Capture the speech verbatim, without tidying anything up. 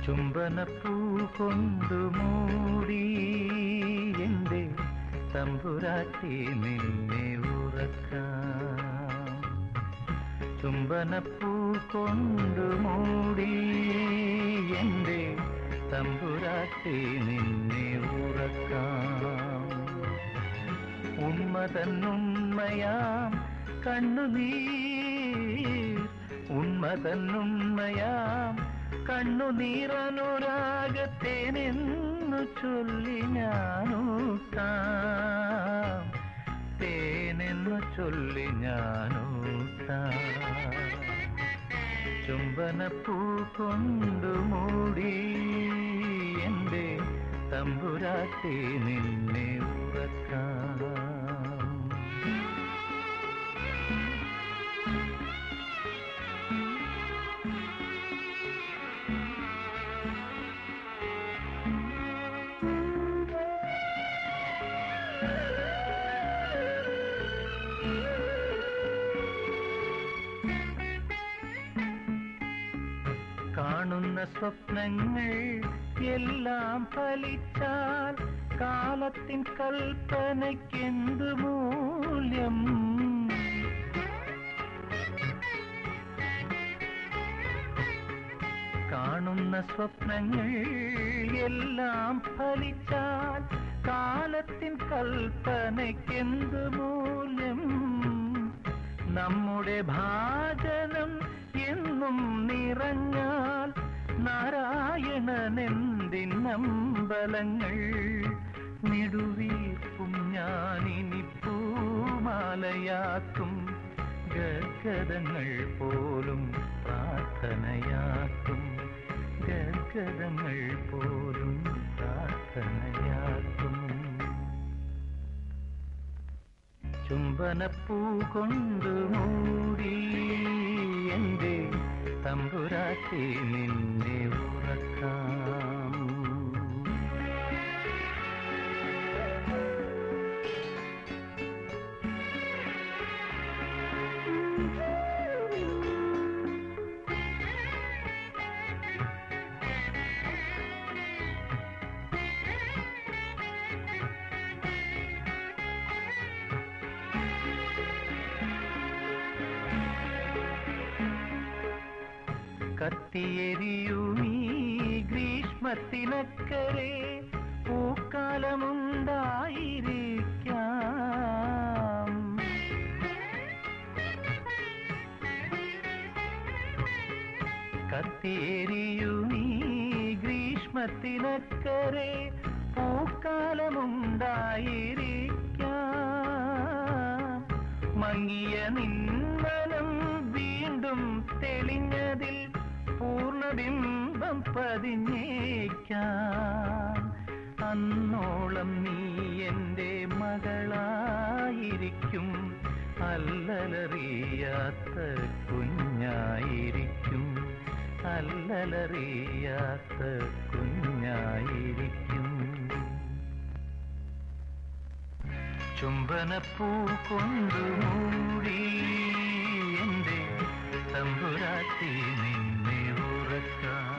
ചുംബനപ്പൂ കൊണ്ടു മൂടി എന്റെ തമ്പുരാട്ടി നിന്നെ ഉറക്കാം. ചുംബനപ്പൂ കൊണ്ടു മൂടി എന്റെ തമ്പുരാട്ടി നിന്നെ ഉറക്കാം. ഉന്മതന്നുണ്മയാം കണ്ണുനീർ ഉന്മതന്നുണ്മയാം കണ്ണുനീറനുരാഗത്തേനെന്നു ചൊല്ലി ഞാനൂട്ടാം. തേനെന്നു ചൊല്ലി ഞാനൂട്ടാം. ചുംബനപ്പൂ കൊണ്ടു മൂടി എന്റെ തമ്പുരാട്ടി നിന്നെ ഉറക്കാം. കാണുന്ന സ്വപ്നങ്ങൾ എല്ലാം ഫലിച്ചാൽ കാലത്തിൻ കൽപ്പനയ്ക്കെന്തു മൂല്യം? കാണുന്ന സ്വപ്നങ്ങൾ എല്ലാം ഫലിച്ചാൽ കാലത്തിൻ കൽപ്പനയ്ക്കെന്തു മൂല്യം? നമ്മുടെ ഭാജനം എന്നും നിറഞ്ഞാൽ നാരായണനെന്തിനമ്പലങ്ങൾ? നെടുവീർപ്പും ഞാനിനി പൂമാലയാക്കും. ഗദ്ഗദങ്ങൾ പോലും പ്രാർത്ഥനയാക്കും. ഗദ്ഗദങ്ങൾ പോലും പ്രാർത്ഥനയാക്കും. ചുംബനപ്പൂ കൊണ്ടു മൂടി എന്റെ തമ്പുരാട്ടി നിന്നെ ഉറക്കാം. കത്തിയെരിയുമീ ഗ്രീഷ്മത്തിനക്കരെ പൂക്കാലമുണ്ടായിരിക്കാം. കത്തിയെരിയുമീ ഗ്രീഷ്മത്തിനക്കരെ പൂക്കാലമുണ്ടായിരിക്കാം. മങ്ങിയ നിന്മനം വീണ്ടും തെളിഞ്ഞതിൽ പൂർണ്ണബിംബം പതിഞ്ഞേക്കാം. അന്നോളം നീ എൻ്റെ മകളായിരിക്കും. അല്ലലറിയാത്ത കുഞ്ഞായിരിക്കും. അല്ലലറിയാത്ത കുഞ്ഞായിരിക്കും. ചുംബനപ്പൂ കൊണ്ടു മൂടി എന്റെ തമ്പുരാട്ടി നിന്നെ ഉറക്കാം.